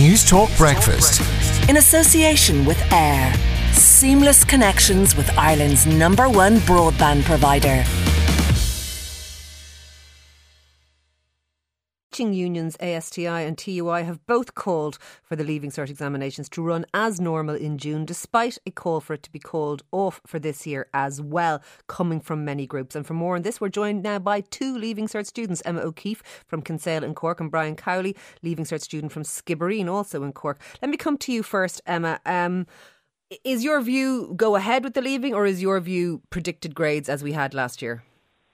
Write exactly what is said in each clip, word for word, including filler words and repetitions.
News Talk Breakfast. In association with AIR. Seamless connections with Ireland's number one broadband provider. Teaching unions A S T I and T U I have both called for the Leaving Cert examinations to run as normal in June, despite a call for it to be called off for this year as well, coming from many groups. And for more on this, we're joined now by two Leaving Cert students, Emma O'Keefe from Kinsale in Cork and Brian Cowley, Leaving Cert student from Skibbereen, also in Cork. Let me come to you first, Emma. Um, is your view go ahead with the leaving, or is your view predicted grades as we had last year?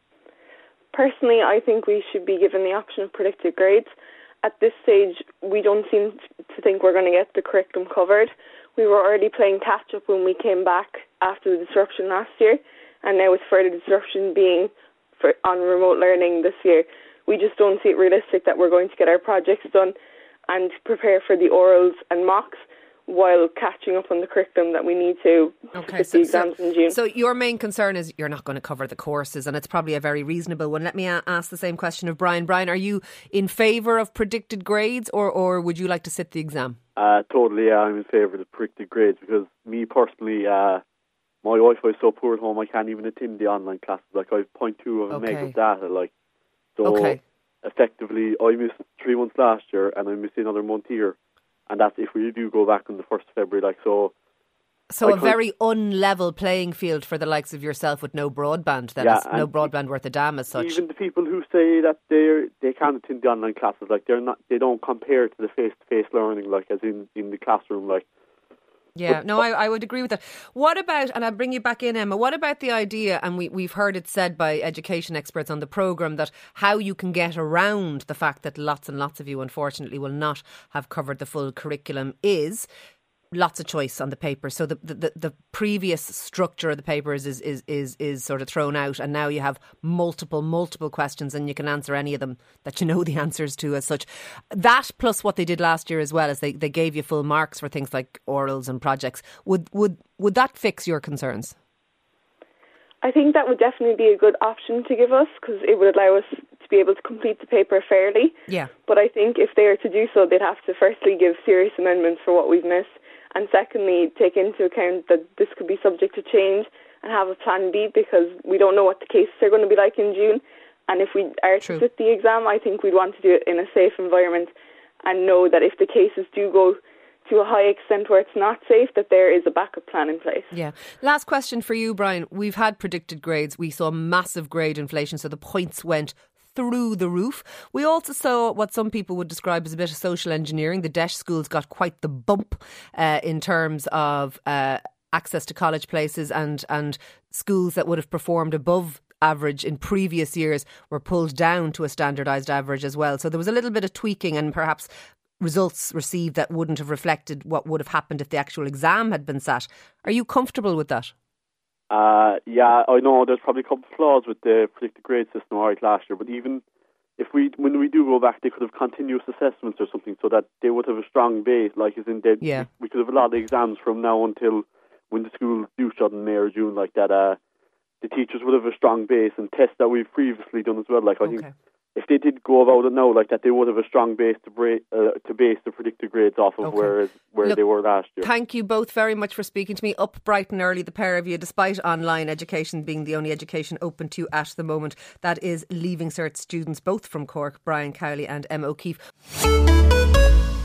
Personally, I think we should be given the option of predicted grades. At this stage, we don't seem to think we're going to get the curriculum covered. We were already playing catch-up when we came back after the disruption last year, and now with further disruption being for, on remote learning this year, we just don't see it realistic that we're going to get our projects done and prepare for the orals and mocks while catching up on the curriculum that we need to okay, for so, the exams so, in June. So your main concern is you're not going to cover the courses, and it's probably a very reasonable one. Let me a- ask the same question of Brian. Brian, are you in favour of predicted grades, or, or would you like to sit the exam? Uh, totally, yeah, I'm in favour of the predicted grades, because me personally, uh, my Wi-Fi is so poor at home I can't even attend the online classes. Like, I have zero point two of a Okay. meg of data, like, so Okay. effectively I missed three months last year and I missed another month here. And that's if we do go back on the first of February. Like so, So I a very unlevel playing field for the likes of yourself with no broadband. Then Yeah, is no and broadband worth a damn as such. even the people who say that they they can't attend the online classes, like they're not, they don't compare to the face to face learning, like as in, in the classroom, like. Yeah, no, I, I would agree with that. What about, and I'll bring you back in, Emma, what about the idea, and we, we've heard it said by education experts on the programme, that how you can get around the fact that lots and lots of you, unfortunately, will not have covered the full curriculum is lots of choice on the paper. So the, the, the previous structure of the papers is, is, is, is sort of thrown out, and now you have multiple, multiple questions and you can answer any of them that you know the answers to as such. That plus what they did last year as well, is they, they gave you full marks for things like orals and projects. Would, would, would that fix your concerns? I think that would definitely be a good option to give us, because it would allow us to be able to complete the paper fairly. Yeah. But I think if they are to do so, they'd have to firstly give serious amendments for what we've missed, and secondly, take into account that this could be subject to change and have a plan B, because we don't know what the cases are going to be like in June. And if we are True. to sit the exam, I think we'd want to do it in a safe environment and know that if the cases do go to a high extent where it's not safe, that there is a backup plan in place. Yeah. Last question for you, Brian. We've had predicted grades. We saw massive grade inflation, so the points went through the roof. We also saw what some people would describe as a bit of social engineering. The D E S H schools got quite the bump uh, in terms of uh, access to college places, and, and schools that would have performed above average in previous years were pulled down to a standardised average as well. So there was a little bit of tweaking, and perhaps results received that wouldn't have reflected what would have happened if the actual exam had been sat. Are you comfortable with that? Uh, yeah, I know there's probably a couple of flaws with the predicted grade system right last year, but even if we, when we do go back, they could have continuous assessments or something, so that they would have a strong base, like as in they, Yeah. we could have a lot of exams from now until when the schools do shut in May or June, like that. Uh, the teachers would have a strong base, and tests that we've previously done as well. Like I Okay. think if they did go about it now, like that, they would have a strong base to break, uh, to base the predicted grades off of, Okay. whereas where Look, they were last year. Thank you both very much for speaking to me. Up bright and early, the pair of you, despite online education being the only education open to you at the moment. That is Leaving Cert students, both from Cork, Brian Cowley and Emma O'Keefe.